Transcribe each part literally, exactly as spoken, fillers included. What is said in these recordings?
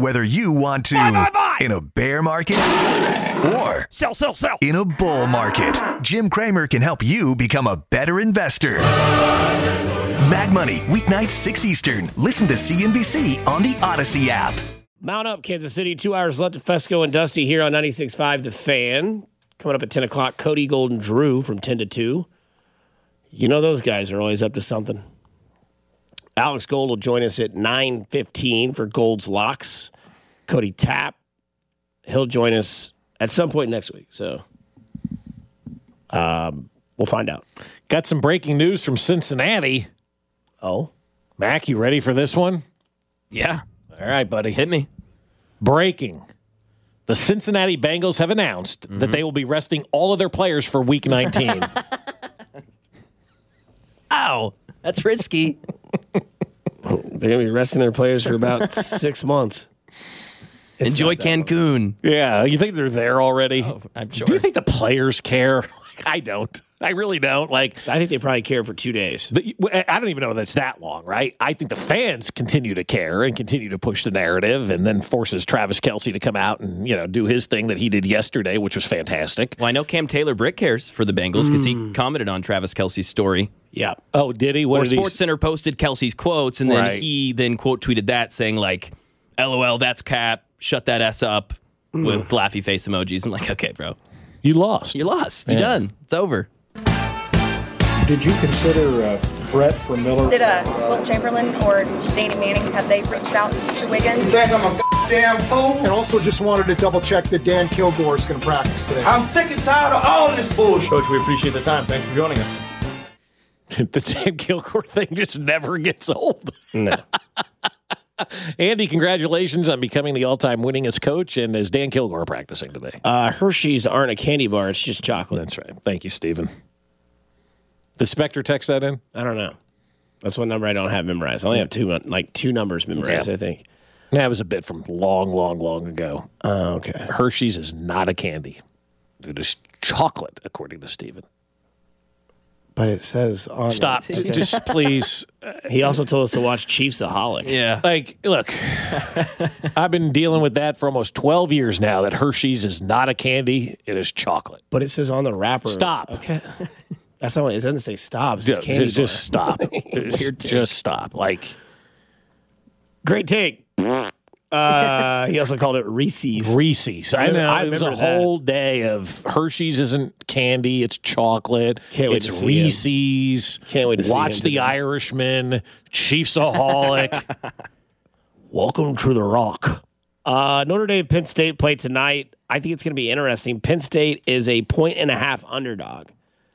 Whether you want to buy, buy, buy. in a bear market or sell, sell, sell. in a bull market, Jim Cramer can help you become a better investor. Mag Money, weeknights six Eastern. Listen to C N B C on the Odyssey app. Mount up, Kansas City. Two hours left of Fesco and Dusty here on ninety-six point five The Fan. Coming up at ten o'clock, Cody Golden Drew from ten to two. You know those guys are always up to something. Alex Gold will join us at nine fifteen for Gold's Locks. Cody Tapp, he'll join us at some point next week. So um, we'll find out. Got some breaking news from Cincinnati. Oh? Mac, you ready for this one? Yeah. All right, buddy. Hit me. Breaking. The Cincinnati Bengals have announced mm-hmm. that they will be resting all of their players for Week nineteen. Ow. That's risky. They're going to be resting their players for about six months. It's Enjoy Cancun. Yeah, you think they're there already? Oh, I'm sure. Do you think the players care? I don't. I really don't. Like, I think they probably care for two days. The, I don't even know that's that long, right? I think the fans continue to care and continue to push the narrative, and then forces Travis Kelce to come out and, you know, do his thing that he did yesterday, which was fantastic. Well, I know Cam Taylor-Britt cares for the Bengals because mm. he commented on Travis Kelce's story. Yeah. Oh, did he? What or did Sports he... Center posted Kelce's quotes, and then right. he then quote tweeted that saying like, "LOL, that's cap. Shut that S up," mm. with laughy face emojis. I'm like, okay, bro, you lost. You lost. You're yeah. done. It's over. Did you consider uh, Brett for Miller? Did uh, Will Chamberlain or Danny Manning, have they reached out to Wiggins? You think I'm a damn fool? And also just wanted to double check that Dan Kilgore is going to practice today. I'm sick and tired of all this bullshit. Coach, we appreciate the time. Thanks for joining us. The Dan Kilgore thing just never gets old. No. Andy, congratulations on becoming the all-time winningest coach. And is Dan Kilgore practicing today? Uh, Hershey's aren't a candy bar. It's just chocolate. That's right. Thank you, Stephen. Did Spectre text that in? I don't know. That's one number I don't have memorized. I only have two, like two numbers memorized, yeah. I think. That was a bit from long, long, long ago. Oh, okay. Hershey's is not a candy. It is chocolate, according to Stephen. But it says on Stop. it. Just please. He also told us to watch Chiefsaholic. Yeah. Like, look, I've been dealing with that for almost twelve years now, that Hershey's is not a candy. It is chocolate. But it says on the wrapper. Stop. Okay. That's not what it doesn't say stop. It says just, candy just, just stop. just, just stop. Like, great take. Uh, he also called it Reese's. Reese's. I know. I it was a that. whole day of Hershey's isn't candy. It's chocolate. Can't wait it's to Reese's. Him. Can't wait to Watch see him The today. Irishman. Chiefsaholic. Welcome to the Rock. Uh, Notre Dame, Penn State play tonight. I think it's going to be interesting. Penn State is a point and a half underdog.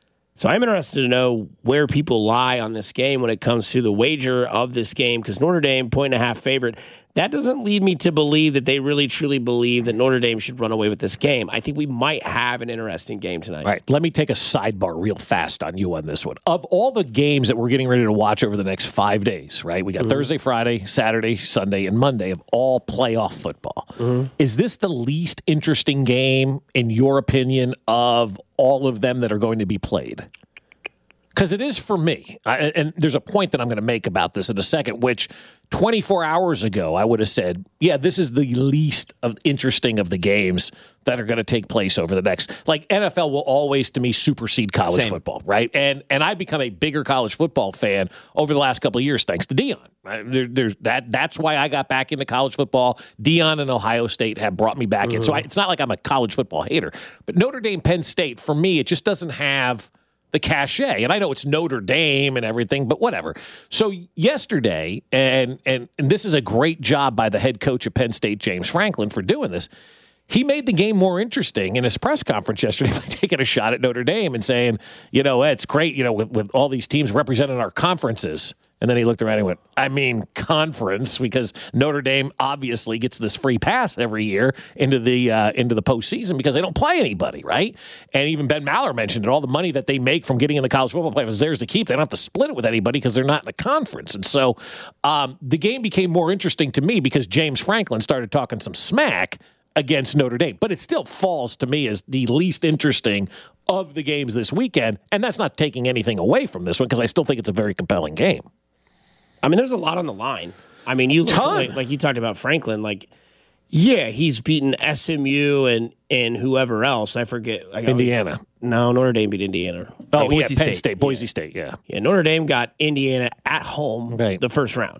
So I'm interested to know where people lie on this game when it comes to the wager of this game, because Notre Dame, point and a half favorite. That doesn't lead me to believe that they really, truly believe that Notre Dame should run away with this game. I think we might have an interesting game tonight. All right, let me take a sidebar real fast on you on this one. Of all the games that we're getting ready to watch over the next five days, right? We got mm-hmm. Thursday, Friday, Saturday, Sunday, and Monday of all playoff football. Mm-hmm. Is this the least interesting game, in your opinion, of all of them that are going to be played? Because it is for me. I, and there's a point that I'm going to make about this in a second, which twenty-four hours ago I would have said, yeah, this is the least of interesting of the games that are going to take place over the next. Like, N F L will always, to me, supersede college Same. football, right? And and I've become a bigger college football fan over the last couple of years thanks to Deion. Right? There, there's that. That's why I got back into college football. Deion and Ohio State have brought me back mm-hmm. in. So I, it's not like I'm a college football hater. But Notre Dame, Penn State, for me, it just doesn't have the cachet. And I know it's Notre Dame and everything, but whatever. So yesterday, and, and and this is a great job by the head coach of Penn State, James Franklin, for doing this. He made the game more interesting in his press conference yesterday by taking a shot at Notre Dame and saying, you know, it's great, you know, with, with all these teams representing our conferences. And then he looked around and went, I mean, conference, because Notre Dame obviously gets this free pass every year into the uh, into the postseason because they don't play anybody, right? And even Ben Maller mentioned it, all the money that they make from getting in the college football playoff is theirs to keep. They don't have to split it with anybody because they're not in a conference. And so um, the game became more interesting to me because James Franklin started talking some smack against Notre Dame. But it still falls to me as the least interesting of the games this weekend. And that's not taking anything away from this one because I still think it's a very compelling game. I mean, there's a lot on the line. I mean, you look Ton. like, like you talked about Franklin. Like, Yeah, he's beaten S M U and and whoever else. I forget. I always, Indiana. No, Notre Dame beat Indiana. Oh, Like yeah, Boise Penn State. State. Boise State, yeah. Yeah, Notre Dame got Indiana at home Right. the first round.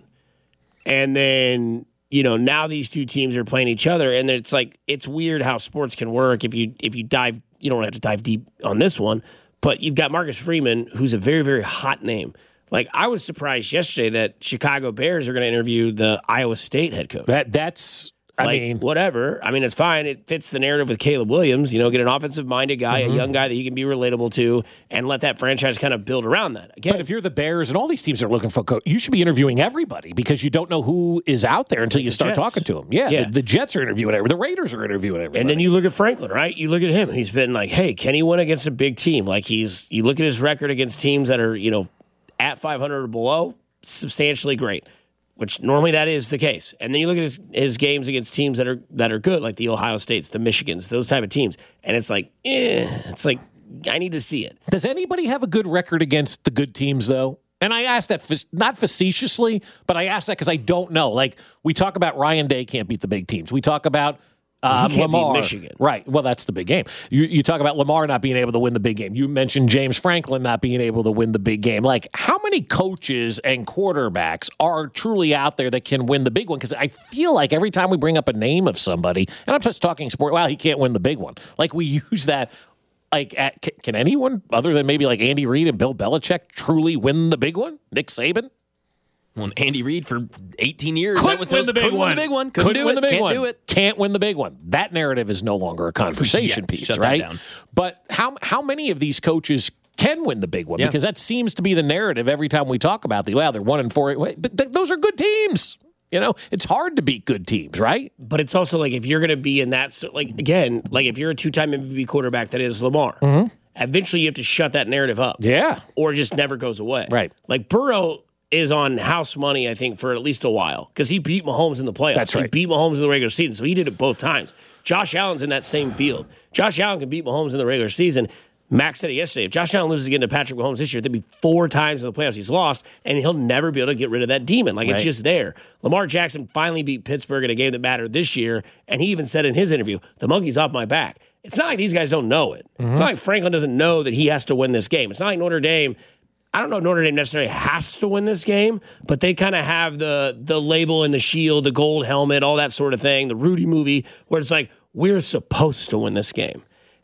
And then, you know, now these two teams are playing each other, and it's like it's weird how sports can work if you if you dive you don't have to dive deep on this one, but you've got Marcus Freeman, who's a very, very hot name. Like, I was surprised yesterday that Chicago Bears are going to interview the Iowa State head coach. That That's, I like, mean. whatever. I mean, it's fine. It fits the narrative with Caleb Williams. You know, get an offensive-minded guy, Mm-hmm. a young guy that he can be relatable to, and let that franchise kind of build around that. Again, But if you're the Bears and all these teams are looking for a coach, you should be interviewing everybody because you don't know who is out there until you start Jets. talking to them. Yeah, Yeah. The, the Jets are interviewing everybody. The Raiders are interviewing everybody. And then you look at Franklin, right? You look at him. He's been like, hey, can he win against a big team? Like, he's, you look at his record against teams that are, you know, at five hundred or below, substantially great, which normally that is the case. And then you look at his, his games against teams that are that are good, like the Ohio States, the Michigans, those type of teams. And it's like, eh, it's like, I need to see it. Does anybody have a good record against the good teams, though? And I ask that fac- not facetiously, but I ask that because I don't know. Like, we talk about Ryan Day can't beat the big teams. We talk about um, He can't beat Lamar. Michigan. Right. Well, that's the big game. You, you talk about Lamar not being able to win the big game. You mentioned James Franklin not being able to win the big game. Like, how many coaches and quarterbacks are truly out there that can win the big one? Because I feel like every time we bring up a name of somebody, and I'm just talking sport, well, he can't win the big one. Like, we use that. Like, at, can, can anyone other than maybe like Andy Reid and Bill Belichick truly win the big one? Nick Saban? Well, Andy Reid for eighteen years. Couldn't that was win his- the big couldn't one. Win the big one. Couldn't, Couldn't do win it. the big Can't one. do it. Can't win the big one. That narrative is no longer a conversation Yeah, piece, shut that right? down. But how how many of these coaches can win the big one? Yeah. Because that seems to be the narrative every time we talk about the well, they're one and four. But th- those are good teams. You know, it's hard to beat good teams, right? But it's also like if you're going to be in that, so like again, like if you're a two-time M V P quarterback that is Lamar, eventually you have to shut that narrative up. Yeah. Or it just never goes away. Right. Like Burrow is on house money, I think, for at least a while because he beat Mahomes in the playoffs. That's right. He beat Mahomes in the regular season, so he did it both times. Josh Allen's in that same field. Josh Allen can beat Mahomes in the regular season. Max said it yesterday. If Josh Allen loses again to Patrick Mahomes this year, there'd be four times in the playoffs he's lost, and he'll never be able to get rid of that demon. Like, Right. it's just there. Lamar Jackson finally beat Pittsburgh in a game that mattered this year, and he even said in his interview, the monkey's off my back. It's not like these guys don't know it. It's not like Franklin doesn't know that he has to win this game. It's not like Notre Dame. I don't know if Notre Dame necessarily has to win this game, but they kind of have the the label and the shield, the gold helmet, all that sort of thing, the Rudy movie, where it's like, we're supposed to win this game.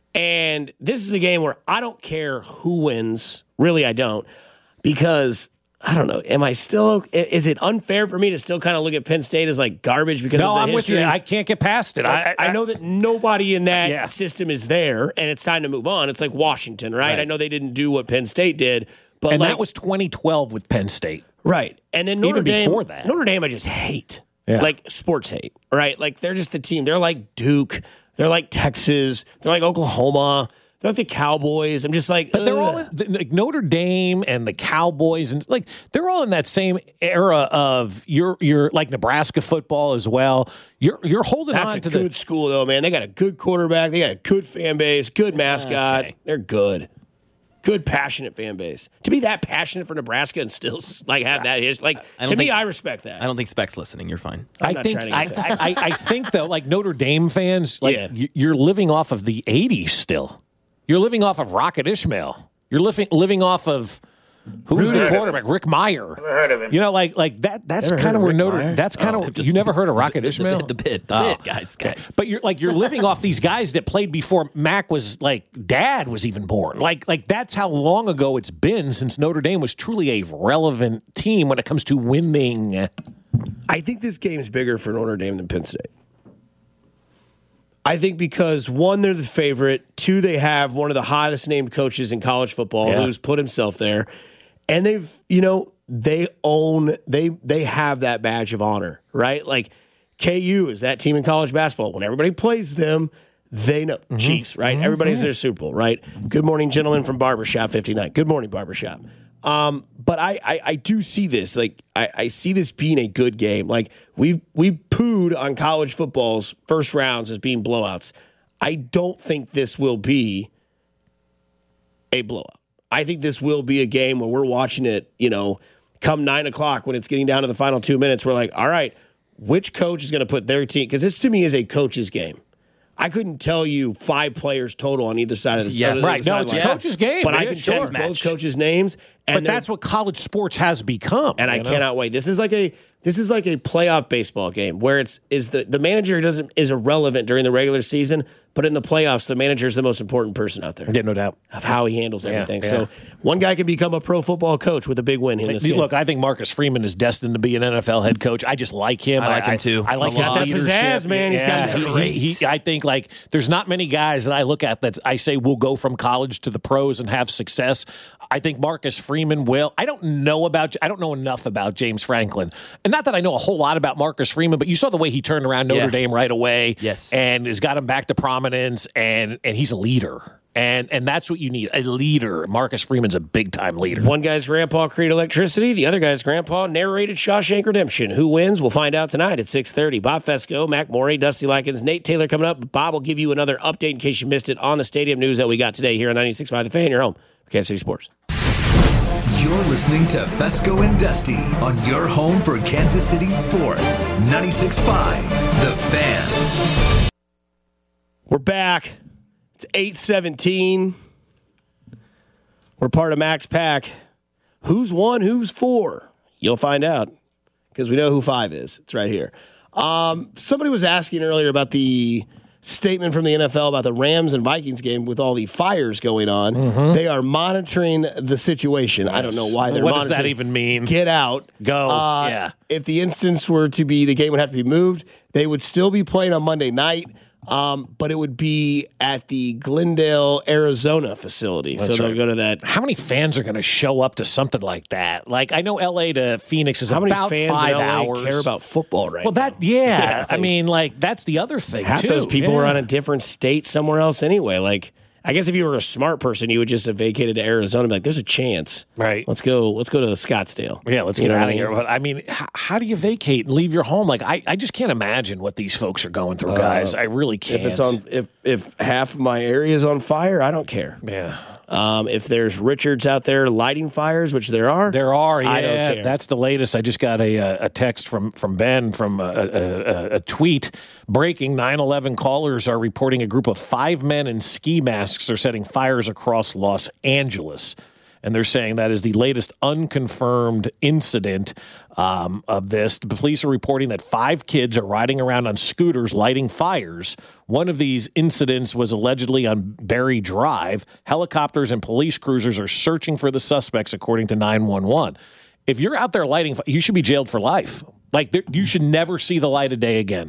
And this is a game where I don't care who wins. Really, I don't. Because, I don't know, am I still, is it unfair for me to still kind of look at Penn State as like garbage because No, of the I'm history? with you. I can't get past it. I, I, I know that nobody in that Yeah. system is there, and it's time to move on. It's like Washington, right? Right. I know they didn't do what Penn State did, but and like, that was twenty twelve with Penn State. right. And then Notre Even Dame, before that. Notre Dame, I just hate, Yeah. like sports hate, right? Like they're just the team. They're like Duke. They're like Texas. They're like Oklahoma. They're like the Cowboys. I'm just like, But they're all ugh. in, like Notre Dame and the Cowboys, and like they're all in that same era of your your like Nebraska football as well. You're you're holding That's on a to good the school, though, man. They got a good quarterback. They got a good fan base, good mascot. Okay. They're good. Good, passionate fan base. To be that passionate for Nebraska and still like have that history, like I don't to me, think- I respect that. I don't think Speck's listening. You're fine. I'm I not think trying to I, get sad. I, I, I think though, like Notre Dame fans, like Yeah. y- you're living off of the eighties still. You're living off of Rocket Ishmael. You're living living off of who's the quarterback? Rick Meyer. Never heard of him. You know, like like that. That's Never heard kind of of where Rick Notre. Meyer? That's kind Oh, of just- you never heard of Rocket The- Ishmael? The, the bit, the Oh. bit, guys, guys. But you're like you're living off these guys that played before Mac was like dad was even born. Like like that's how long ago it's been since Notre Dame was truly a relevant team when it comes to winning. I think this game is bigger for Notre Dame than Penn State. I think because one, they're the favorite. Two, they have one of the hottest named coaches in college football Yeah. who's put himself there, and they've you know they own they they have that badge of honor, right? Like K U is that team in college basketball. When everybody plays them, they know Chiefs, right? Everybody's their Super Bowl, right? Good morning, gentlemen from Barbershop fifty-nine. Good morning, Barbershop. Um, but I, I, I do see this. Like I, I see this being a good game. Like we've we pooed on college football's first rounds as being blowouts. I don't think this will be a blowout. I think this will be a game where we're watching it, you know, come nine o'clock when it's getting down to the final two minutes. We're like, all right, which coach is going to put their team, because this to me is a coach's game. I couldn't tell you five players total on either side of the Yeah, other Right. side No, it's a line. coach's game. But Yeah, I can sure. tell you both coaches' names. And But that's what college sports has become. and I you know? cannot wait. This is like a this is like a playoff baseball game where it's is the, the manager doesn't is irrelevant during the regular season, but in the playoffs, the manager is the most important person out there. Yeah, no doubt. Of how he handles everything. yeah. So one guy can become a pro football coach with a big win in this game. Look, I think Marcus Freeman is destined to be an N F L head coach. I just like him. I like him too. I, like He's his got that leadership. pizzazz, man. He's got Yeah, that he- he- I think like there's not many guys that I look at that I say will go from college to the pros and have success. I think Marcus Freeman will. I don't know about. I don't know enough about James Franklin, and not that I know a whole lot about Marcus Freeman, but you saw the way he turned around Notre Yeah. Dame right away. Yes. and has got him back to prominence, and and he's a leader. And and that's what you need, a leader. Marcus Freeman's a big-time leader. One guy's grandpa created electricity. The other guy's grandpa narrated Shawshank Redemption. Who wins? We'll find out tonight at six thirty. Bob Fesco, Mac Morey, Dusty Likens, Nate Taylor coming up. Bob will give you another update in case you missed it on the stadium news that we got today here on ninety-six point five The Fan, your home for Kansas City Sports. You're listening to Fesco and Dusty on your home for Kansas City sports. ninety-six point five The Fan. We're back. It's eight seventeen. We're part of Max Pack. Who's one? Who's four? You'll find out because we know who five is. It's right here. Um, somebody was asking earlier about the statement from the N F L about the Rams and Vikings game with all the fires going on. Mm-hmm. They are monitoring the situation. I don't know why they're What does monitoring. that even mean? Get out. Go. Uh, Yeah. If the instance were to be the game would have to be moved, they would still be playing on Monday night. Um, but it would be at the Glendale, Arizona facility. so they'll right. go to that. How many fans are going to show up to something like that? Like, I know L A to Phoenix is How many about fans five in L A hours. care about football right well, now? that yeah. Yeah, I like- mean, like that's the other thing. Half too. those people yeah. are on a different state somewhere else anyway. Like, I guess if you were a smart person, you would just have vacated to Arizona and be like, there's a chance. Right. Let's go. Let's go to the Scottsdale. Yeah, let's You get know out what of I here. mean? But I mean, how, how do you vacate and leave your home? Like, I, I just can't imagine what these folks are going through, guys. I really can't. If it's on, if if half of my area is on fire, I don't care. yeah. Um, if there's Richards out there lighting fires, which there are, There are, yeah. I don't care. That's the latest. I just got a a text from from Ben from a, a, a, a tweet. Breaking: nine eleven callers are reporting a group of five men in ski masks are setting fires across Los Angeles. And they're saying that is the latest unconfirmed incident um, of this. The police are reporting that five kids are riding around on scooters lighting fires. One of these incidents was allegedly on Berry Drive. Helicopters and police cruisers are searching for the suspects, according to nine one one. If you're out there lighting, you should be jailed for life. Like, there, you should never see the light of day again.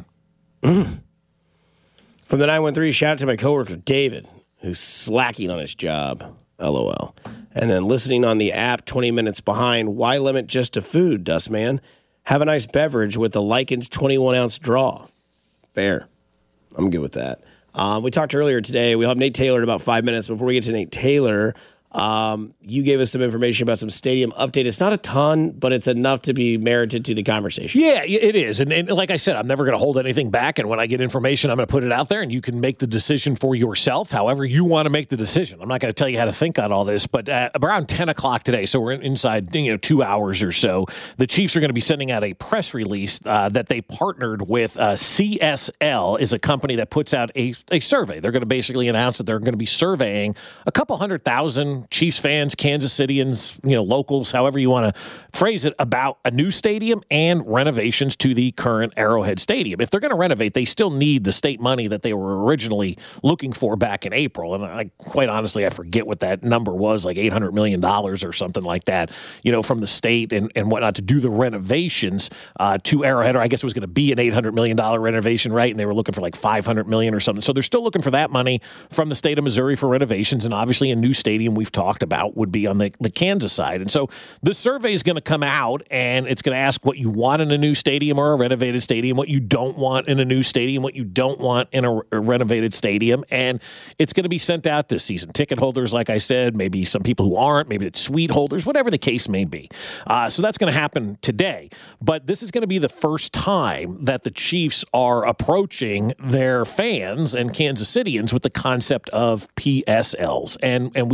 From the nine one three, shout out to my coworker David, who's slacking on his job. LOL. And then listening on the app, twenty minutes behind. Why limit just to food, Dustman? Have a nice beverage with the Likens twenty-one ounce draw. Fair. I'm good with that. Um, we talked earlier today. We'll have Nate Taylor in about five minutes. Before we get to Nate Taylor, um, you gave us some information about some stadium update. It's not a ton, but it's enough to be merited to the conversation. Yeah, it is. And, and like I said, I'm never going to hold anything back. And when I get information, I'm going to put it out there, and you can make the decision for yourself, however you want to make the decision. I'm not going to tell you how to think on all this, but uh, around ten o'clock today, so we're in, inside you know two hours or so, the Chiefs are going to be sending out a press release uh, that they partnered with uh, C S L, is a company that puts out a, a survey. They're going to basically announce that they're going to be surveying a couple hundred thousand Chiefs fans, Kansas Cityans, you know, locals, however you want to phrase it, about a new stadium and renovations to the current Arrowhead Stadium. If they're going to renovate, they still need the state money that they were originally looking for back in April. And I, quite honestly, I forget what that number was, like eight hundred million dollars or something like that, you know, from the state and, and whatnot to do the renovations uh, to Arrowhead. Or I guess it was going to be an eight hundred million dollars renovation, right? And they were looking for like five hundred million dollars or something. So they're still looking for that money from the state of Missouri for renovations. And obviously a new stadium we've talked about would be on the, the Kansas side. And so the survey is going to come out, and it's going to ask what you want in a new stadium or a renovated stadium, what you don't want in a new stadium, what you don't want in a, a renovated stadium. And it's going to be sent out to season ticket holders, like I said, maybe some people who aren't, maybe it's suite holders, whatever the case may be. Uh, so that's going to happen today. But this is going to be the first time that the Chiefs are approaching their fans and Kansas Cityans with the concept of P S Ls. And, and we've talked about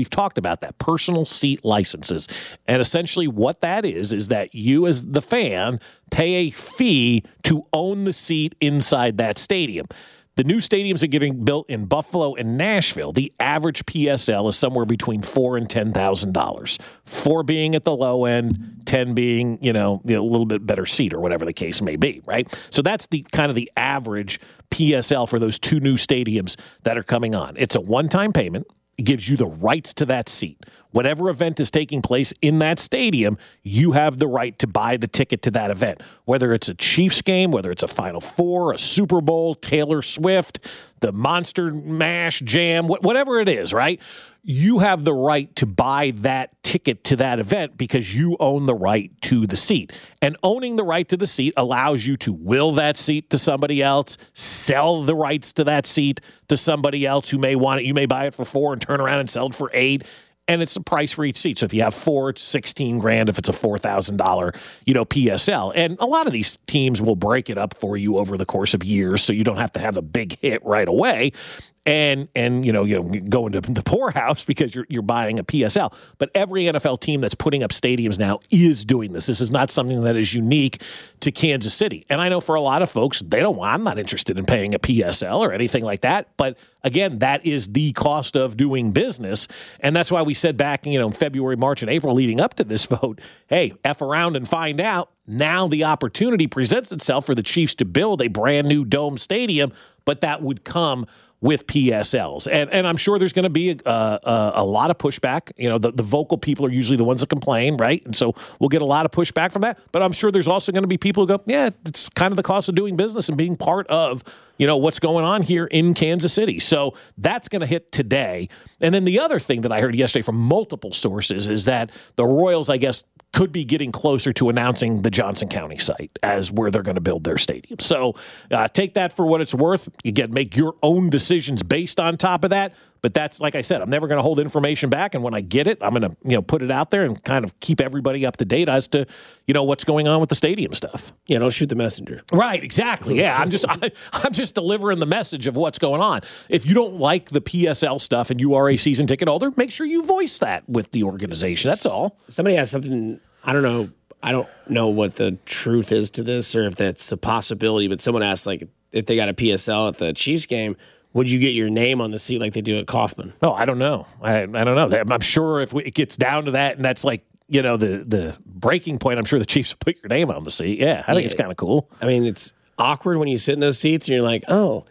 about that. Personal seat licenses. And essentially what that is, is that you as the fan pay a fee to own the seat inside that stadium. The new stadiums are getting built in Buffalo and Nashville. The average P S L is somewhere between four and ten thousand dollars. Four being at the low end, ten being you know a little bit better seat or whatever the case may be. Right. So that's the kind of the average P S L for those two new stadiums that are coming on. It's a one-time payment. It gives you the rights to that seat. Whatever event is taking place in that stadium, you have the right to buy the ticket to that event. Whether it's a Chiefs game, whether it's a Final Four, a Super Bowl, Taylor Swift, the Monster Mash Jam, whatever it is, right? You have the right to buy that ticket to that event because you own the right to the seat. And owning the right to the seat allows you to will that seat to somebody else, sell the rights to that seat to somebody else who may want it. You may buy it for four and turn around and sell it for eight. And it's a price for each seat. So if you have four, it's sixteen grand if it's a four thousand dollars, you know, P S L. And a lot of these teams will break it up for you over the course of years so you don't have to have a big hit right away. And, and you know, you know, go into the poorhouse because you're you're buying a P S L. But every N F L team that's putting up stadiums now is doing this. This is not something that is unique to Kansas City. And I know for a lot of folks, they don't want, I'm not interested in paying a P S L or anything like that. But again, that is the cost of doing business. And that's why we said back, you know, in February, March, and April leading up to this vote, hey, F around and find out. Now the opportunity presents itself for the Chiefs to build a brand new dome stadium, but that would come with P S Ls. And and I'm sure there's going to be a, a, a lot of pushback. You know, the, the vocal people are usually the ones that complain, right? And so we'll get a lot of pushback from that. But I'm sure there's also going to be people who go, yeah, it's kind of the cost of doing business and being part of, you know, what's going on here in Kansas City. So that's going to hit today. And then the other thing that I heard yesterday from multiple sources is that the Royals, I guess, could be getting closer to announcing the Johnson County site as where they're going to build their stadium. So uh, take that for what it's worth. You get make your own decisions based on top of that. But that's, like I said, I'm never going to hold information back. And when I get it, I'm going to, you know, put it out there and kind of keep everybody up to date as to, you know, what's going on with the stadium stuff. Yeah, don't shoot the messenger. Right, exactly. Yeah, I'm just I, I'm just delivering the message of what's going on. If you don't like the P S L stuff and you are a season ticket holder, make sure you voice that with the organization. That's all. Somebody has something, I don't know, I don't know what the truth is to this or if that's a possibility, but someone asked, like, if they got a P S L at the Chiefs game, would you get your name on the seat like they do at Kauffman? No, I don't know. I, I don't know. I'm sure if it gets down to that and that's like, you know, the, the breaking point, I'm sure the Chiefs will put your name on the seat. Yeah, I think yeah. It's kind of cool. I mean, it's awkward when you sit in those seats and you're like, oh,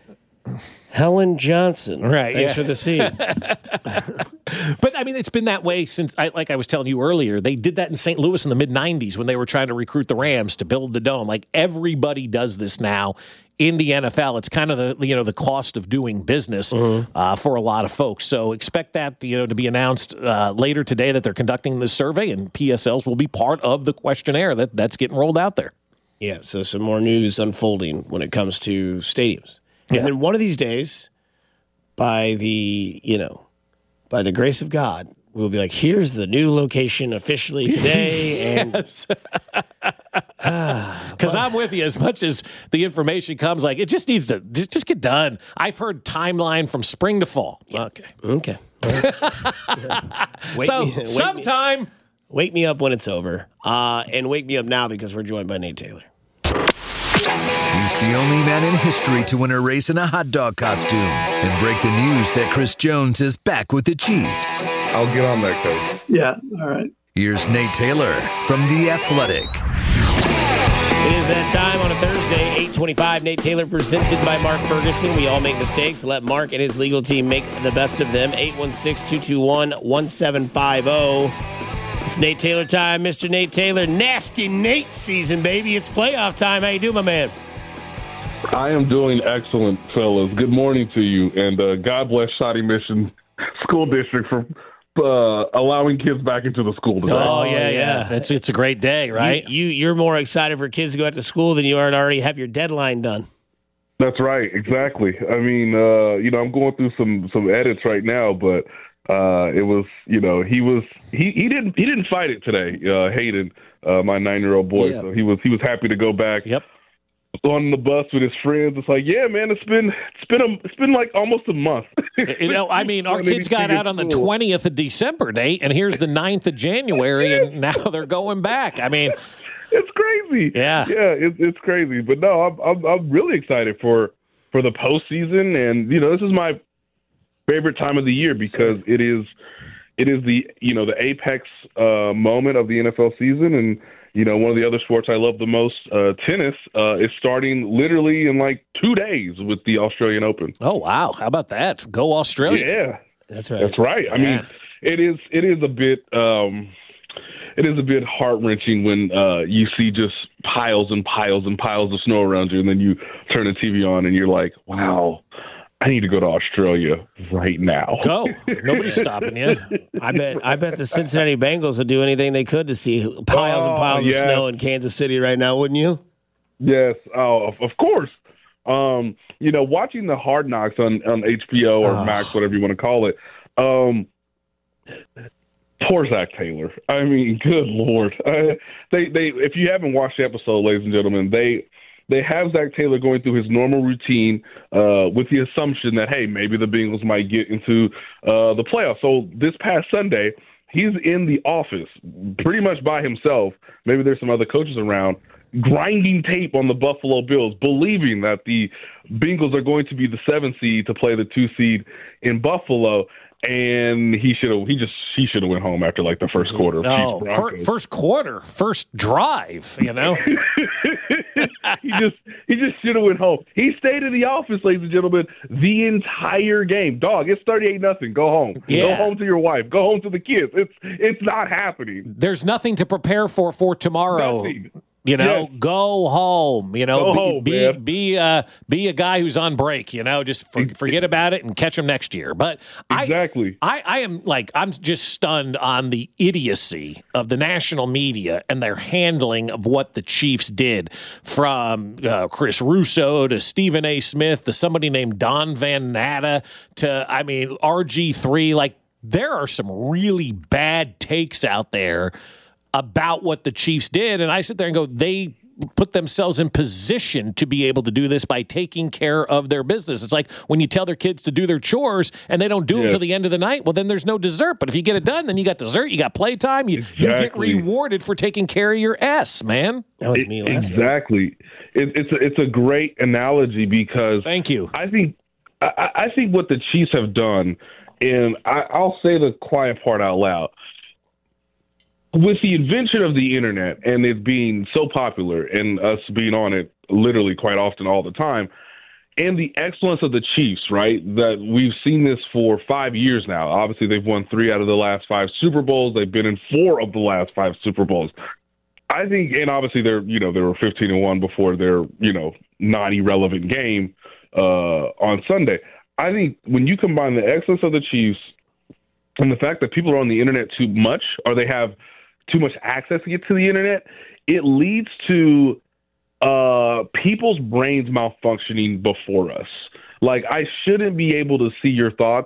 Helen Johnson. Right. Thanks yeah. for the seat. But, I mean, it's been that way since, I, like I was telling you earlier, they did that in Saint Louis in the mid nineties when they were trying to recruit the Rams to build the dome. Like, everybody does this now in the N F L. It's kind of the, you know, the cost of doing business mm-hmm. uh, for a lot of folks. So expect that, you know, to be announced uh, later today that they're conducting this survey, and P S Ls will be part of the questionnaire that, that's getting rolled out there. Yeah, so some more news unfolding when it comes to stadiums. And yeah. then one of these days, by the, you know, by the grace of God, we'll be like, here's the new location officially today. And because I'm with you, as much as the information comes, like, it just needs to just, just get done. I've heard timeline from spring to fall. Yeah. Okay. Okay. yeah. Wake so me, wake sometime. Me, wake me up when it's over. Uh, and wake me up now because we're joined by Nate Taylor. He's the only man in history to win a race in a hot dog costume and break the news that Chris Jones is back with the Chiefs. I'll get on that, Coach. Yeah, all right. Here's Nate Taylor from The Athletic. It is that time on a Thursday, eight twenty-five. Nate Taylor presented by Mark Ferguson. We all make mistakes. Let Mark and his legal team make the best of them. eight one six, two two one, one seven five zero. It's Nate Taylor time, Mister Nate Taylor. Nasty Nate season, baby. It's playoff time. How you doing, my man? I am doing excellent, fellas. Good morning to you, and uh, God bless Shawnee Mission School District for uh, allowing kids back into the school today. Oh, yeah, yeah. It's it's a great day, right? You, you, you're more excited for kids to go out to school than you are to already have your deadline done. That's right, exactly. I mean, uh, you know, I'm going through some, some edits right now, but uh, it was, you know, he was he, he didn't he didn't fight it today. Uh, Hayden, uh, my nine year old boy, yeah. so he was he was happy to go back. Yep. On the bus with his friends. It's like, yeah, man, it's been it's been a, it's been like almost a month. You know, I mean, our kids got out on the twentieth of December, Nate, and here's the ninth of January, and now they're going back. I mean, it's crazy. Yeah, yeah, it's it's crazy. But no, I'm I'm, I'm really excited for for the postseason, and you know, this is my favorite time of the year because it is it is the you know the apex uh, moment of the N F L season, and you know, one of the other sports I love the most, uh, tennis, uh, is starting literally in like two days with the Australian Open. Oh wow, how about that? Go Australia! Yeah, that's right. That's right. I yeah. mean, it is it is a bit um, it is a bit heart wrenching when uh, you see just piles and piles and piles of snow around you, and then you turn the T V on and you're like, wow. I need to go to Australia right now. Go. Nobody's stopping you. I bet I bet the Cincinnati Bengals would do anything they could to see piles and piles oh, yeah. of snow in Kansas City right now, wouldn't you? Yes. Oh, of, of course. Um, you know, watching the Hard Knocks on, on H B O or oh. Max, whatever you want to call it. Um, poor Zach Taylor. I mean, good Lord. Uh, they, they, if you haven't watched the episode, ladies and gentlemen, they – They have Zach Taylor going through his normal routine uh, with the assumption that, hey, maybe the Bengals might get into uh, the playoffs. So this past Sunday, he's in the office pretty much by himself. Maybe there's some other coaches around, grinding tape on the Buffalo Bills, believing that the Bengals are going to be the seventh seed to play the two seed in Buffalo. And he should have. He just he should have went home after like the first quarter. No, fir- first quarter, first drive. You know, he just he just should have went home. He stayed in the office, ladies and gentlemen, the entire game. Dog, it's thirty-eight nothing. Go home. Yeah. Go home to your wife. Go home to the kids. It's it's not happening. There's nothing to prepare for for tomorrow. Nothing. You know, yes. go home. You know, go be home, be man. be, uh, be a guy who's on break. You know, just for, forget about it and catch him next year. But exactly, I, I I am like I'm just stunned on the idiocy of the national media and their handling of what the Chiefs did, from uh, Chris Russo to Stephen A. Smith to somebody named Don Van Natta to I mean R G three. Like there are some really bad takes out there about what the Chiefs did, and I sit there and go, they put themselves in position to be able to do this by taking care of their business. It's like when you tell their kids to do their chores and they don't do yeah. them till the end of the night, well, then there's no dessert. But if you get it done, then you got dessert, you got playtime, you, exactly. you get rewarded for taking care of your S, man. That was me last Exactly. It, it's, a, it's a great analogy because Thank you. I think, I, I think what the Chiefs have done, and I, I'll say the quiet part out loud, with the invention of the internet and it being so popular and us being on it literally quite often all the time, and the excellence of the Chiefs, right, that we've seen this for five years now. Obviously, they've won three out of the last five Super Bowls. They've been in four of the last five Super Bowls. I think, and obviously they're, you know, they were fifteen and one before their, you know, non-irrelevant game uh, on Sunday. I think when you combine the excellence of the Chiefs and the fact that people are on the internet too much, or they have too much access to get to the internet, it leads to uh, people's brains malfunctioning before us. Like, I shouldn't be able to see your thoughts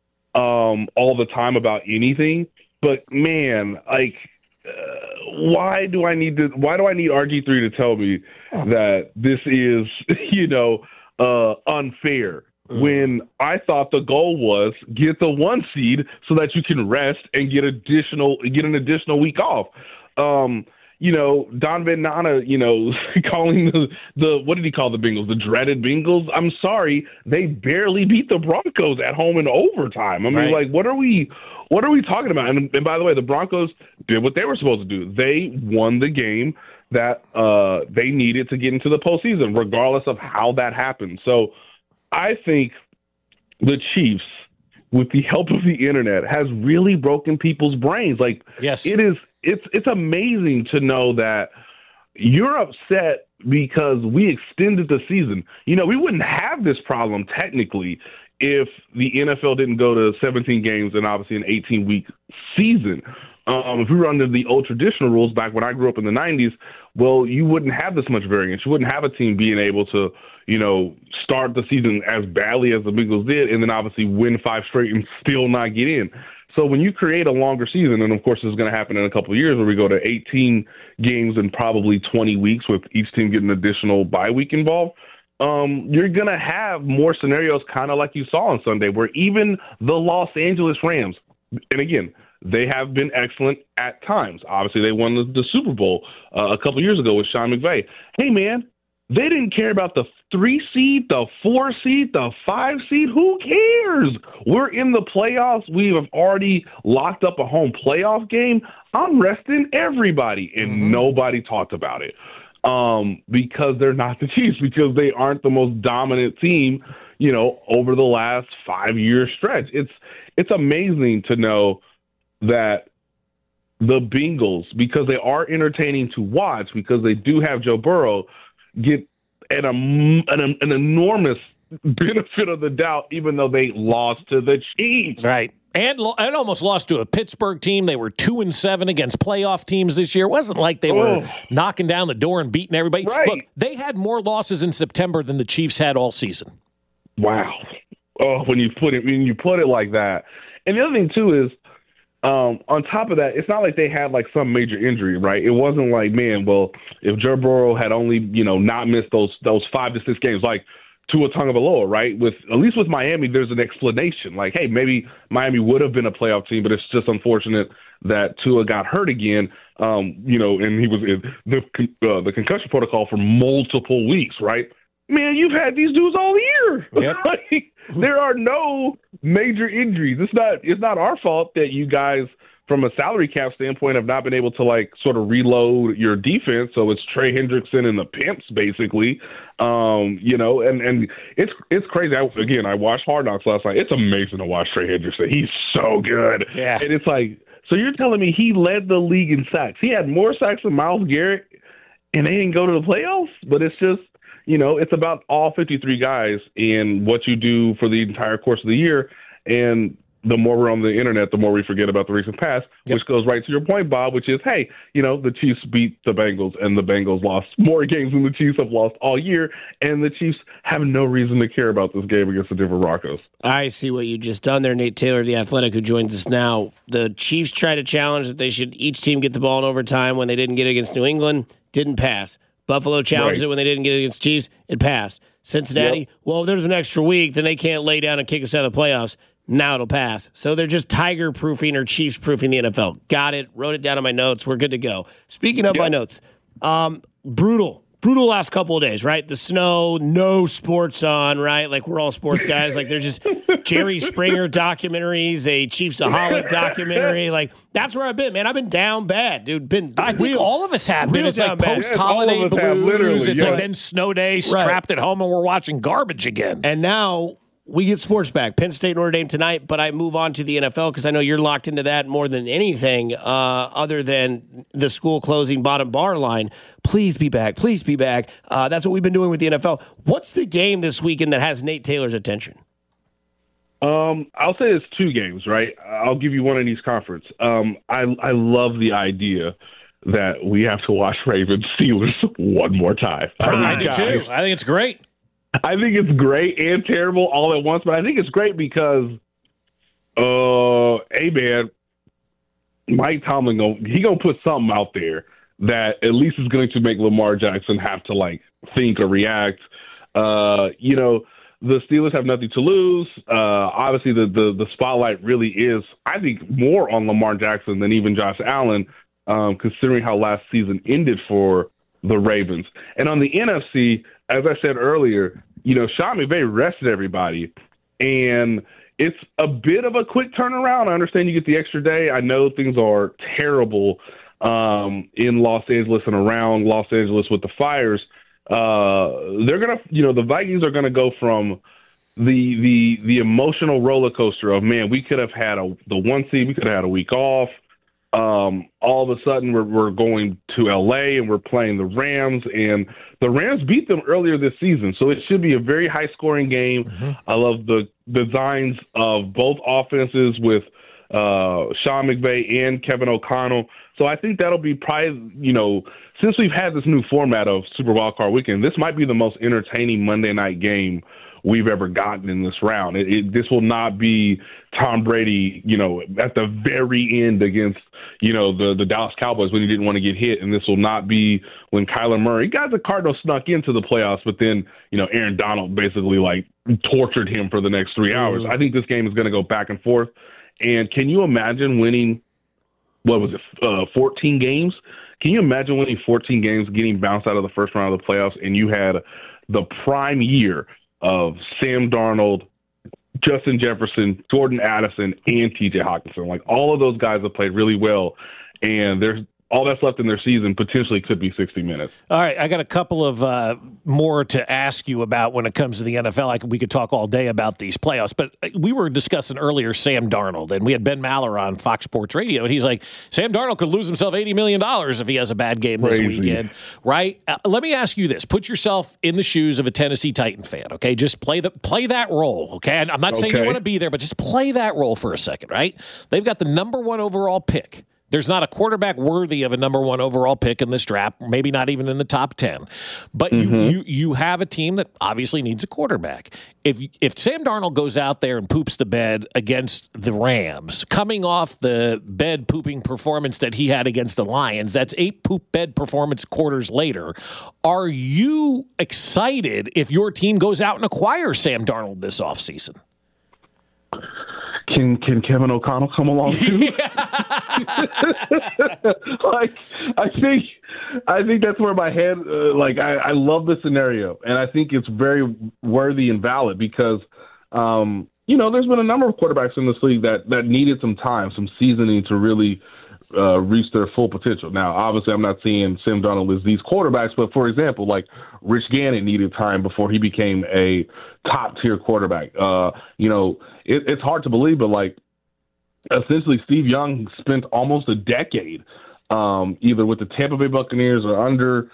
um, all the time about anything, but man, like, uh, why do I need to? Why do I need R G three to tell me that this is, you know, uh, unfair? When I thought the goal was get the one seed so that you can rest and get additional get an additional week off. Um, you know, Don Van Natta, you know, calling the, the what did he call the Bengals? The dreaded Bengals. I'm sorry, they barely beat the Broncos at home in overtime. I mean, right. like, what are we what are we talking about? And, and by the way, the Broncos did what they were supposed to do. They won the game that uh, they needed to get into the postseason, regardless of how that happened. So I think the Chiefs, with the help of the internet, has really broken people's brains. Like, yes. it is, it's, it's amazing to know that you're upset because we extended the season. You know, we wouldn't have this problem technically if the N F L didn't go to seventeen games and obviously an eighteen week season. Um, if we were under the old traditional rules back when I grew up in the nineties, well, you wouldn't have this much variance. You wouldn't have a team being able to, you know, start the season as badly as the Bengals did and then obviously win five straight and still not get in. So when you create a longer season, and of course this is going to happen in a couple of years where we go to eighteen games in probably twenty weeks with each team getting an additional bye week involved, um, you're going to have more scenarios kind of like you saw on Sunday where even the Los Angeles Rams, and again, they have been excellent at times. Obviously, they won the, the Super Bowl uh, a couple years ago with Sean McVay. Hey, man, they didn't care about the three seed, the four seed, the five seed. Who cares? We're in the playoffs. We have already locked up a home playoff game. I'm resting everybody, and mm-hmm. nobody talked about it um, because they're not the Chiefs, because they aren't the most dominant team, you know, over the last five-year stretch. It's it's amazing to know that the Bengals, because they are entertaining to watch, because they do have Joe Burrow, get an, um, an, an enormous benefit of the doubt, even though they lost to the Chiefs. Right. And, and almost lost to a Pittsburgh team. They were two and seven against playoff teams this year. It wasn't like they were oh. knocking down the door and beating everybody. Right. Look, they had more losses in September than the Chiefs had all season. Wow. Oh, when you put it when you put it like that. And the other thing too is, Um, on top of that, it's not like they had like some major injury, right? It wasn't like, man, well, if Joe Burrow had only, you know, not missed those those five to six games, like Tua Tagovailoa, right? With at least with Miami, there's an explanation. Like, hey, maybe Miami would have been a playoff team, but it's just unfortunate that Tua got hurt again. Um, you know, and he was in the uh, the concussion protocol for multiple weeks, right? Man, you've had these dudes all year. Yep. Like, there are no major injuries. It's not it's not our fault that you guys, from a salary cap standpoint, have not been able to like sort of reload your defense. So it's Trey Hendrickson and the Pimps, basically. Um, you know, and, and it's it's crazy. I, again, I watched Hard Knocks last night. It's amazing to watch Trey Hendrickson. He's so good. Yeah. And it's like, so you're telling me he led the league in sacks? He had more sacks than Myles Garrett, and they didn't go to the playoffs? But it's just, you know, it's about all fifty-three guys and what you do for the entire course of the year. And the more we're on the internet, the more we forget about the recent past, yep. which goes right to your point, Bob, which is, hey, you know, the Chiefs beat the Bengals, and the Bengals lost more games than the Chiefs have lost all year, and the Chiefs have no reason to care about this game against the Denver Broncos. I see what you just done there, Nate Taylor, the Athletic, who joins us now. The Chiefs tried to challenge that they should each team get the ball in overtime when they didn't get it against New England. Didn't pass. Buffalo challenged right. it when they didn't get it against Chiefs. It passed. Cincinnati, yep. well, if there's an extra week, then they can't lay down and kick us out of the playoffs. Now it'll pass. So they're just tiger-proofing or Chiefs-proofing the N F L. Got it. Wrote it down in my notes. We're good to go. Speaking of yep. my notes, um, brutal. Brutal last couple of days, right? The snow, no sports on, right? Like, we're all sports guys. Like, there's just Jerry Springer documentaries, a Chiefsaholic documentary. Like, that's where I've been, man. I've been down bad, dude. Been I real, think all of us have been. It's like post-holiday yes, blues. It's yeah. like then snow day, strapped right. at home, and we're watching garbage again. And now we get sports back. Penn State, Notre Dame tonight, but I move on to the N F L because I know you're locked into that more than anything uh, other than the school closing bottom bar line. Please be back. Please be back. Uh, that's what we've been doing with the N F L. What's the game this weekend that has Nate Taylor's attention? Um, I'll say it's two games, right? I'll give you one in each conference. Um, I, I love the idea that we have to watch Ravens Steelers one more time. I do too. I think it's great. I think it's great and terrible all at once, but I think it's great because, uh, hey man, Mike Tomlin go he gonna put something out there that at least is going to make Lamar Jackson have to like think or react. Uh, you know, the Steelers have nothing to lose. Uh, obviously, the, the the spotlight really is, I think, more on Lamar Jackson than even Josh Allen, um, considering how last season ended for the Ravens. And on the N F C, as I said earlier, you know, Sean McVay rested everybody, and it's a bit of a quick turnaround. I understand you get the extra day. I know things are terrible um, in Los Angeles and around Los Angeles with the fires. Uh, they're gonna, you know, the Vikings are gonna go from the the the emotional roller coaster of, man, we could have had a the one seed, we could have had a week off. Um, all of a sudden, we're, we're going to L A and we're playing the Rams, and the Rams beat them earlier this season, so it should be a very high-scoring game. Mm-hmm. I love the designs of both offenses with uh, Sean McVay and Kevin O'Connell. So I think that'll be probably, you know, since we've had this new format of Super Wildcard Weekend, this might be the most entertaining Monday night game we've ever gotten in this round. It, it, this will not be Tom Brady, you know, at the very end against, you know, the, the Dallas Cowboys when he didn't want to get hit. And this will not be when Kyler Murray, guys, the Cardinals snuck into the playoffs, but then, you know, Aaron Donald basically like tortured him for the next three hours. I think this game is going to go back and forth. And can you imagine winning, what was it, uh, fourteen games? Can you imagine winning fourteen games, getting bounced out of the first round of the playoffs, and you had the prime year of Sam Darnold, Justin Jefferson, Jordan Addison, and T J Hawkinson? Like, all of those guys have played really well, and there's all that's left in their season potentially could be sixty minutes. All right, I got a couple of uh, more to ask you about when it comes to the N F L. I could, we could talk all day about these playoffs, but we were discussing earlier Sam Darnold, and we had Ben Maller on Fox Sports Radio, and he's like, Sam Darnold could lose himself eighty million dollars if he has a bad game this Crazy. weekend, right? Uh, let me ask you this. Put yourself in the shoes of a Tennessee Titan fan, okay? Just play the play that role, okay? And I'm not saying Okay. you want to be there, but just play that role for a second, right? They've got the number one overall pick. There's not a quarterback worthy of a number one overall pick in this draft, maybe not even in the top ten. But mm-hmm. you, you you have a team that obviously needs a quarterback. If if Sam Darnold goes out there and poops the bed against the Rams, coming off the bed pooping performance that he had against the Lions, that's eight poop bed performance quarters later. Are you excited if your team goes out and acquires Sam Darnold this offseason? Can can Kevin O'Connell come along too? like, I think, I think that's where my head. Uh, like, I, I love the scenario, and I think it's very worthy and valid because, um, you know, there's been a number of quarterbacks in this league that that needed some time, some seasoning to really uh, reach their full potential. Now, obviously, I'm not seeing Sam Darnold as these quarterbacks, but for example, like Rich Gannon needed time before he became a top tier quarterback. Uh, you know, it, it's hard to believe, but like essentially Steve Young spent almost a decade um, either with the Tampa Bay Buccaneers or under,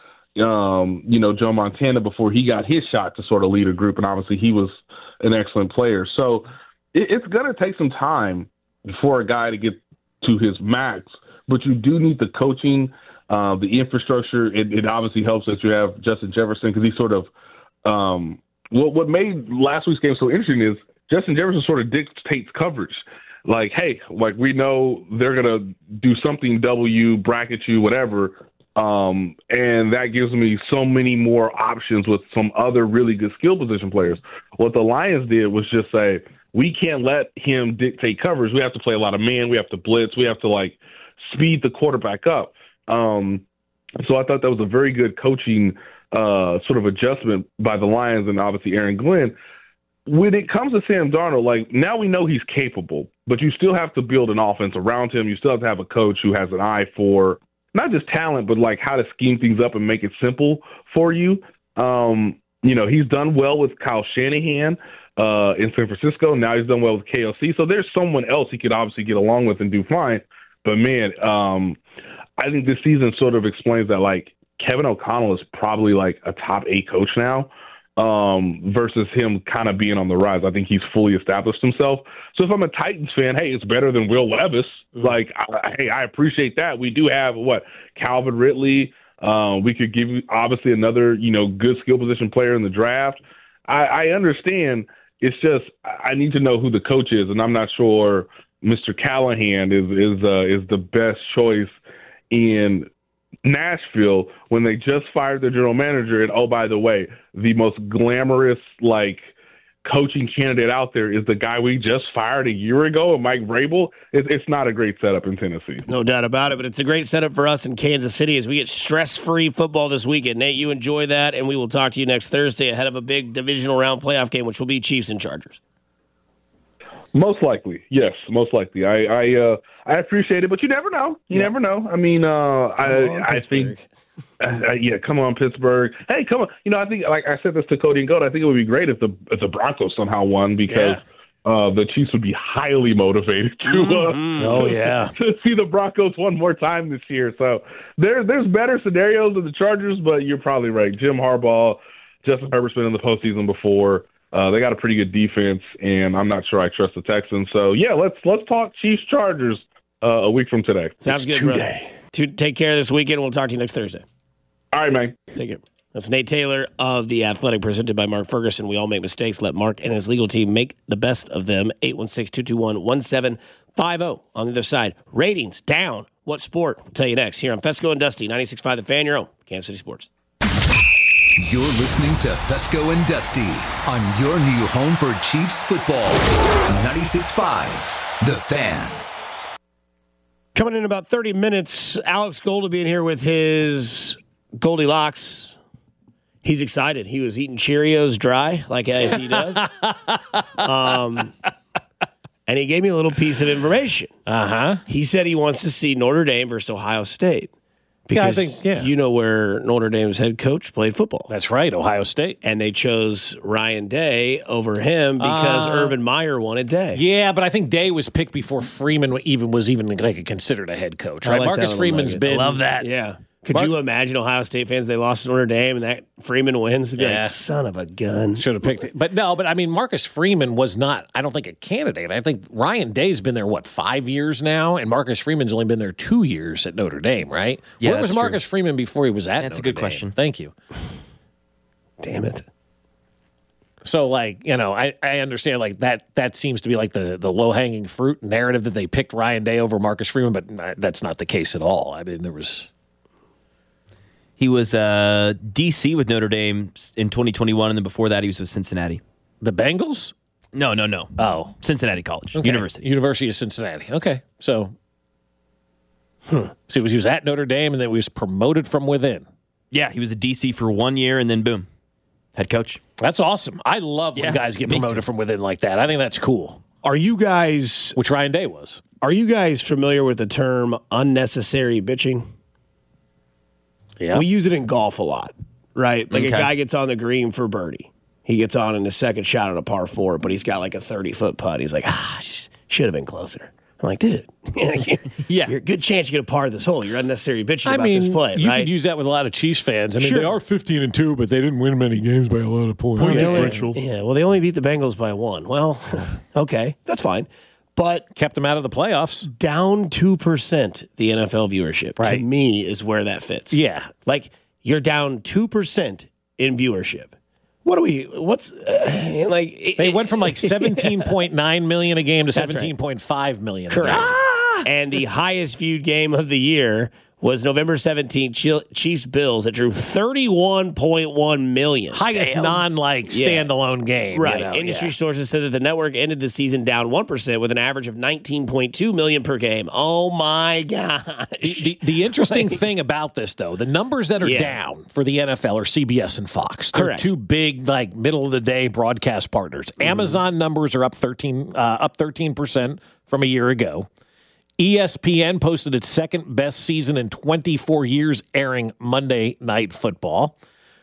um, you know, Joe Montana before he got his shot to sort of lead a group. And obviously he was an excellent player. So it, it's going to take some time for a guy to get to his max, but you do need the coaching, uh, the infrastructure. It, it obviously helps that you have Justin Jefferson because he sort of um, – What what made last week's game so interesting is Justin Jefferson sort of dictates coverage. Like, hey, like we know they're gonna do something W, bracket you, whatever, um, and that gives me so many more options with some other really good skill position players. What the Lions did was just say we can't let him dictate coverage. We have to play a lot of man. We have to blitz. We have to like speed the quarterback up. Um, so I thought that was a very good coaching Uh, sort of adjustment by the Lions and obviously Aaron Glenn. When it comes to Sam Darnold, like now we know he's capable, but you still have to build an offense around him. You still have to have a coach who has an eye for not just talent, but like how to scheme things up and make it simple for you. Um, you know, he's done well with Kyle Shanahan uh, in San Francisco. Now he's done well with K L C. So there's someone else he could obviously get along with and do fine. But man, um, I think this season sort of explains that like, Kevin O'Connell is probably like a top eight coach now um, versus him kind of being on the rise. I think he's fully established himself. So if I'm a Titans fan, hey, it's better than Will Levis. Mm-hmm. Like, I, hey, I appreciate that. We do have, what, Calvin Ridley. Uh, we could give you, obviously, another, you know, good skill position player in the draft. I, I understand. It's just I need to know who the coach is, and I'm not sure Mister Callahan is, is, uh, is the best choice in Nashville when they just fired their general manager. And oh, by the way, the most glamorous like coaching candidate out there is the guy we just fired a year ago, Mike Vrabel. It, it's not a great setup in Tennessee. No doubt about it, but it's a great setup for us in Kansas City as we get stress-free football this weekend. Nate, you enjoy that, and we will talk to you next Thursday ahead of a big divisional round playoff game, which will be Chiefs and Chargers. Most likely, yes, most likely. I I, uh, I appreciate it, but you never know. You yeah. never know. I mean, uh, I I think, uh, yeah, come on, Pittsburgh. Hey, come on. You know, I think, like I said this to Cody and Gold, I think it would be great if the if the Broncos somehow won because yeah. uh, the Chiefs would be highly motivated to uh, mm-hmm. oh yeah to see the Broncos one more time this year. So there there's better scenarios than the Chargers, but you're probably right. Jim Harbaugh, Justin Herbert's been in the postseason before. Uh, they got a pretty good defense, and I'm not sure I trust the Texans. So, yeah, let's let's talk Chiefs-Chargers uh, a week from today. Sounds it's good, today. brother. To take care this weekend. We'll talk to you next Thursday. All right, man. Take care. That's Nate Taylor of The Athletic, presented by Mark Ferguson. We all make mistakes. Let Mark and his legal team make the best of them. eight one six, two two one, one seven five zero. On the other side, ratings down. What sport? We'll tell you next here on Fesco and Dusty, ninety-six point five The Fan, your own Kansas City Sports. You're listening to Fesco and Dusty on your new home for Chiefs football. ninety-six point five The Fan. Coming in about thirty minutes, Alex Gold will be in here with his Goldilocks. He's excited. He was eating Cheerios dry, like as he does. um, and he gave me a little piece of information. Uh-huh. He said he wants to see Notre Dame versus Ohio State. Because yeah, I think, yeah. you know where Notre Dame's head coach played football. That's right, Ohio State. And they chose Ryan Day over him because uh, Urban Meyer wanted Day. Yeah, but I think Day was picked before Freeman even was even like considered a head coach. Right? Like Marcus Freeman's been. I love that. Yeah. Could Mark- you imagine Ohio State fans, they lost to Notre Dame and that Freeman wins? They'd be Yeah. like, son of a gun. Should have picked it. But no, but I mean, Marcus Freeman was not, I don't think, a candidate. I think Ryan Day's been there, what, five years now? And Marcus Freeman's only been there two years at Notre Dame, right? Yeah, Where was that's Marcus true. Freeman before he was at That's Notre a good Dame? question. Thank you. Damn it. So, like, you know, I, I understand, like, that that seems to be, like, the, the low-hanging fruit narrative that they picked Ryan Day over Marcus Freeman, but that's not the case at all. I mean, there was... He was uh, D C with Notre Dame in twenty twenty-one, and then before that, he was with Cincinnati. The Bengals? No, no, no. Oh. Cincinnati College. Okay. University. University of Cincinnati. Okay. So, hmm. so he was, he was at Notre Dame, and then he was promoted from within. Yeah, he was a D C for one year, and then boom, head coach. That's awesome. I love when Yeah, guys get me promoted too. from within like that. I think that's cool. Are you guys Which Ryan Day was. are you guys familiar with the term unnecessary bitching? Yeah. We use it in golf a lot, right? Like Okay. a guy gets on the green for birdie. He gets on in his second shot on a par four, but he's got like a thirty-foot putt. He's like, ah, just should have been closer. I'm like, dude, Yeah. you're a good chance you get a par this hole. You're unnecessary bitching I about mean, this play, you right? could use that with a lot of Chiefs fans. I mean, Sure. they are fifteen and two, but they didn't win many games by a lot of points. Well, they only- differential. yeah, well, they only beat the Bengals by one. Well, okay, that's fine. But Kept them out of the playoffs. down two percent the N F L viewership, Right. to me, is where that fits. Yeah. Like, you're down two percent in viewership. What do we, what's, uh, like. They went from like seventeen point nine million a game to That's right. seventeen point five million a Correct. game. And the highest viewed game of the year was November seventeenth, Chiefs Bills. It drew thirty-one point one million. Highest Damn. non like Yeah. standalone game. Right. you know, Industry yeah. sources said that the network ended the season down one percent with an average of nineteen point two million per game. Oh my gosh. The, the, the interesting thing about this, though, the numbers that are Yeah. down for the N F L are C B S and Fox. They're Correct. two big, like middle of the day broadcast partners. Mm-hmm. Amazon numbers are up thirteen, uh, up thirteen percent from a year ago. E S P N posted its second best season in twenty-four years, airing Monday Night Football.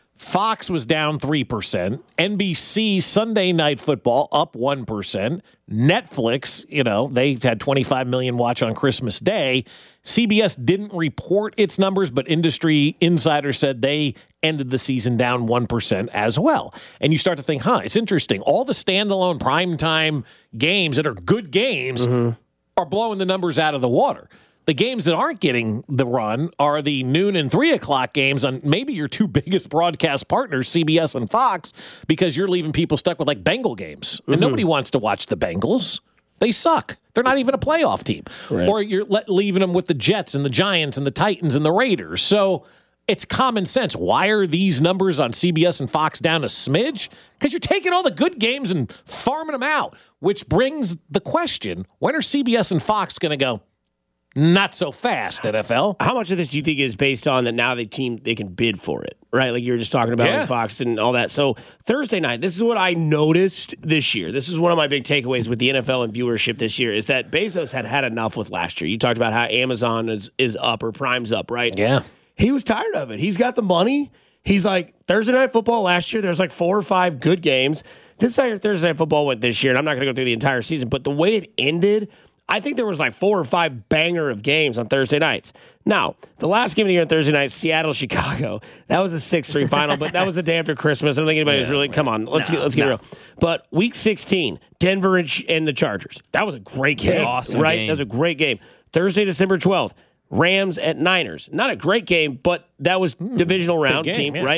Fox was down three percent. N B C Sunday Night Football up one percent. Netflix, you know, they had twenty-five million watch on Christmas Day. C B S didn't report its numbers, but industry insiders said they ended the season down one percent as well. And you start to think, huh, it's interesting. All the standalone primetime games that are good games are blowing the numbers out of the water. The games that aren't getting the run are the noon and three o'clock games on maybe your two biggest broadcast partners, C B S and Fox, because you're leaving people stuck with like Bengal games. And nobody wants to watch the Bengals. They suck. They're not even a playoff team. Right. Or you're let, leaving them with the Jets and the Giants and the Titans and the Raiders. So it's common sense. Why are these numbers on C B S and Fox down a smidge? Because you're taking all the good games and farming them out, which brings the question, when are C B S and Fox going to go, not so fast, N F L? How much of this do you think is based on that now the team, they can bid for it, right? Like you were just talking about Yeah. like Fox and all that. So Thursday night, this is what I noticed this year. This is one of my big takeaways with the N F L and viewership this year is that Bezos had had enough with last year. You talked about how Amazon is, is up or Prime's up, right? Yeah. He was tired of it. He's got the money. He's like, Thursday Night Football last year, there's like four or five good games. This is how your Thursday Night Football went this year, and I'm not going to go through the entire season, but the way it ended, I think there was like four or five banger of games on Thursday nights. Now, the last game of the year on Thursday night, Seattle, Chicago, that was a six three final, but that was the day after Christmas. I don't think anybody was really, come on, let's No, get, let's get no. real. But week sixteen, Denver and, and the Chargers. That was a great game, Awesome right? game. That was a great game. Thursday, December twelfth, Rams at Niners. Not a great game, but that was divisional round game, team, yeah. right?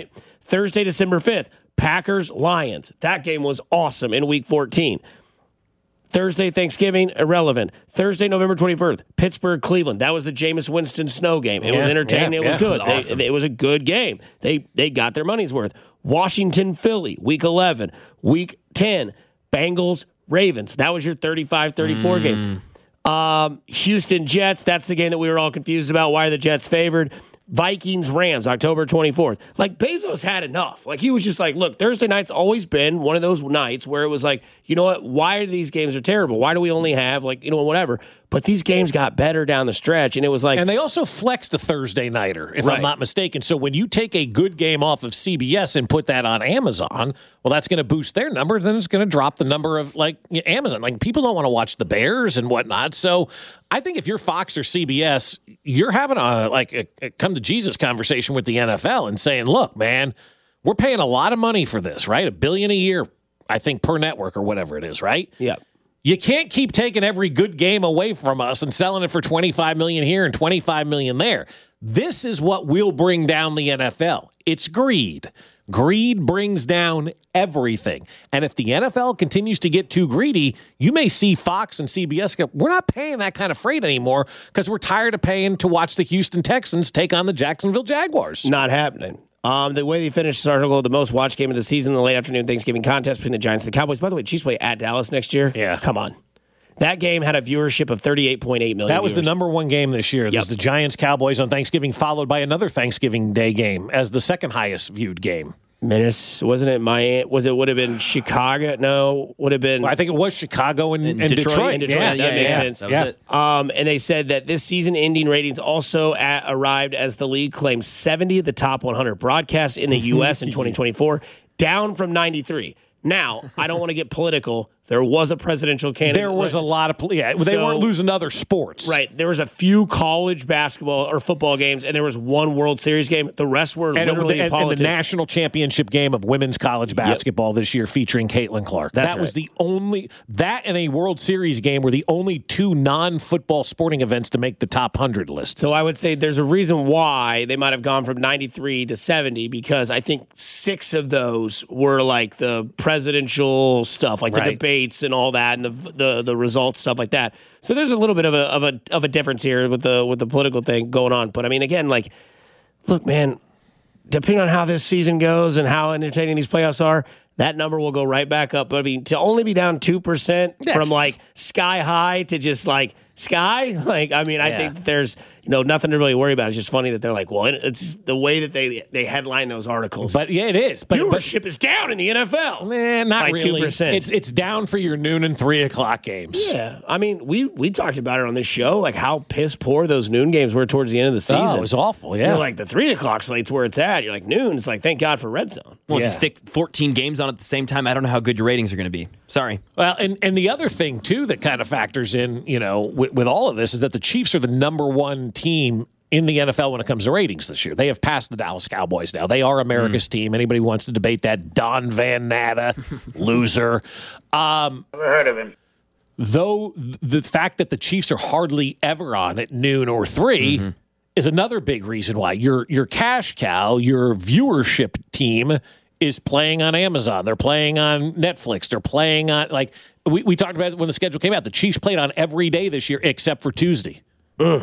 Thursday, December fifth, Packers, Lions. That game was awesome in week fourteen. Thursday, Thanksgiving, irrelevant. Thursday, November twenty-first, Pittsburgh, Cleveland. That was the Jameis Winston snow game. It yeah, was entertaining. Yeah, it was yeah, good. It was awesome. they, it was a good game. They they got their money's worth. Washington, Philly, week eleven. Week ten, Bengals, Ravens. That was your thirty-five thirty-four Mm. game. Um, Houston, Jets. That's the game that we were all confused about. Why are the Jets favored? Vikings, Rams, October twenty-fourth. Like, Bezos had enough. Like, he was just like, look, Thursday night's always been one of those nights where it was like, you know what? Why are these games are terrible? Why do we only have, like, you know, whatever? But these games got better down the stretch, and it was like... And they also flexed a Thursday nighter, if Right. I'm not mistaken. So when you take a good game off of C B S and put that on Amazon, well, that's going to boost their number. Then it's going to drop the number of, like, Amazon. Like, people don't want to watch the Bears and whatnot. So I think if you're Fox or C B S, you're having a, like, a, a come to Jesus conversation with the N F L and saying, look, man, we're paying a lot of money for this, right? A billion a year, I think, per network or whatever it is, right? Yeah. You can't keep taking every good game away from us and selling it for twenty-five million dollars here and twenty-five million dollars there. This is what will bring down the N F L. It's greed. Greed brings down everything. And if the N F L continues to get too greedy, you may see Fox and C B S go, we're not paying that kind of freight anymore because we're tired of paying to watch the Houston Texans take on the Jacksonville Jaguars. Not happening. Um, the way they finished this article, the most watched game of the season, the late afternoon Thanksgiving contest between the Giants and the Cowboys. By the way, Chiefs play at Dallas next year. Yeah. Come on. That game had a viewership of thirty-eight point eight million. That was viewers. the number one game this year. It Yep. was the Giants-Cowboys on Thanksgiving, followed by another Thanksgiving Day game as the second highest viewed game. Minnesota, wasn't it Miami? Was it would have been Chicago? No, would have been. Well, I think it was Chicago and, and Detroit. Detroit. In Detroit, Yeah, that yeah, makes yeah. sense. That was Yeah. it. Um, and they said that this season-ending ratings also at, arrived as the league claimed seventy of the top one hundred broadcasts in the U S in twenty twenty-four, down from ninety-three. Now, I don't want to get political. There was a presidential candidate. There was a lot of pl- yeah. They So- weren't losing other sports, Right. There was a few college basketball or football games, and there was one World Series game. The rest were And, it was literally the, and, and the politics. national championship game of women's college basketball this year featuring Caitlin Clark. That's that was right. the only that and a World Series game were the only two non-football sporting events to make the top hundred list. So I would say there's a reason why they might have gone from ninety-three to seventy, because I think six of those were like the presidential stuff, like Right. the debates and all that, and the the the results, stuff like that. So there's a little bit of a of a of a difference here with the with the political thing going on. But I mean, again, like, look, man, depending on how this season goes and how entertaining these playoffs are, that number will go right back up. But I mean, to only be down two percent Yes. from like sky high to just like sky, like, I mean, I Yeah. think that there's, you know, nothing to really worry about. It's just funny that they're like, well, it's the way that they they headline those articles. but yeah, it is. But, but Viewership is down in the N F L. eh, not by really. two percent. It's it's down for your noon and three o'clock games. Yeah, I mean, we we talked about it on this show, like how piss poor those noon games were towards the end of the season. Oh, it was awful. Yeah, You're like the three o'clock slate's where it's at. You're like noon. It's like thank God for Red Zone. Well, Yeah. if you stick fourteen games on at the same time, I don't know how good your ratings are going to be. Sorry. Well, and, and the other thing, too, that kind of factors in, you know, with, with all of this is that the Chiefs are the number one team in the N F L when it comes to ratings this year. They have passed the Dallas Cowboys now. They are America's Mm. team. Anybody who wants to debate that, Don Van Natta, loser. Um, Never heard of him. though the fact that the Chiefs are hardly ever on at noon or three Mm-hmm. is another big reason why. Your, your cash cow, your viewership team is playing on Amazon. They're playing on Netflix. They're playing on, like, we, we talked about it when the schedule came out. The Chiefs played on every day this year except for Tuesday. Ugh.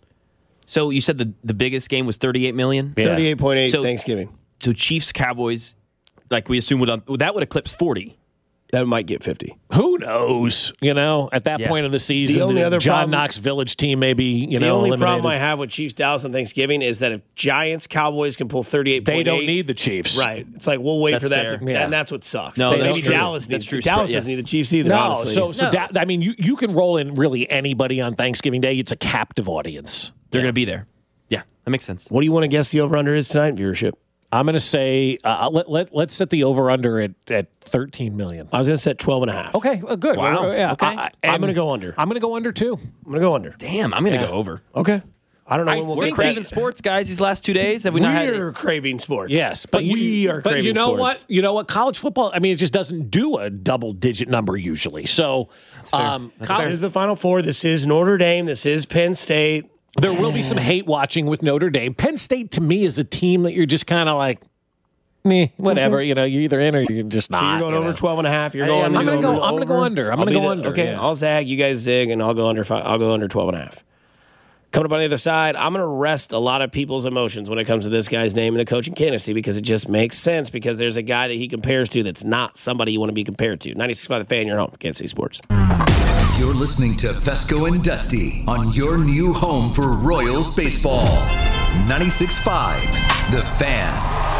So you said the, the biggest game was thirty-eight million? Yeah. thirty-eight point eight So- Thanksgiving. So Chiefs, Cowboys, like we assume, would that would eclipse forty. That might get fifty. Who knows? You know, at that Yeah. point of the season, The only other John problem- Knox Village team maybe, you The know, only eliminated. problem I have with Chiefs Dallas on Thanksgiving is that if Giants Cowboys can pull thirty-eight point eight, They don't need the Chiefs. right. It's like we'll wait That's for that, fair. to, Yeah. and that's what sucks. No, Maybe that's true. Dallas That's needs true. Dallas Spread, doesn't yes. need the Chiefs either. No, honestly. so so No. Da- I mean, you, you can roll in really anybody on Thanksgiving Day. It's a captive audience. They're going to be there. Yeah, that makes sense. what do you want to guess the over under is tonight in viewership? I'm going to say uh, let let let's set the over under at at thirteen million. I was going to set twelve and a half. Okay, uh, good. Wow. Uh, yeah. Okay. I, I- I'm and gonna go under. I'm going to go under too. I'm going to go under. Damn, I'm going to Yeah. go over. Okay. I don't know I when we'll We're get craving that. sports, guys, these last two days. Have we not had We're craving sports. Yes, but, but we you, are But craving you know sports. what? You know what? College football. I mean, it just doesn't do a double digit number usually. So, um, This college- is the Final Four. This is Notre Dame. This is Penn State. there will be some hate watching with Notre Dame. Penn State to me is a team that you're just kind of like, meh, whatever. You know, you're either in or you're just not. So you're going you over know. twelve and a half. You're I- going. I'm you're gonna going go- I'm gonna go over? under. I'm I'll gonna be go the- under, Okay, yeah. I'll zag. You guys zig, and I'll go under. Five, I'll go under twelve and a half. Coming up on the other side, I'm going to rest a lot of people's emotions when it comes to this guy's name in the coaching candidacy because it just makes sense because there's a guy that he compares to that's not somebody you want to be compared to. ninety-six point five The Fan, your home for Kansas City Sports. You're listening to Fesco and Dusty on your new home for Royals baseball. ninety-six point five The Fan.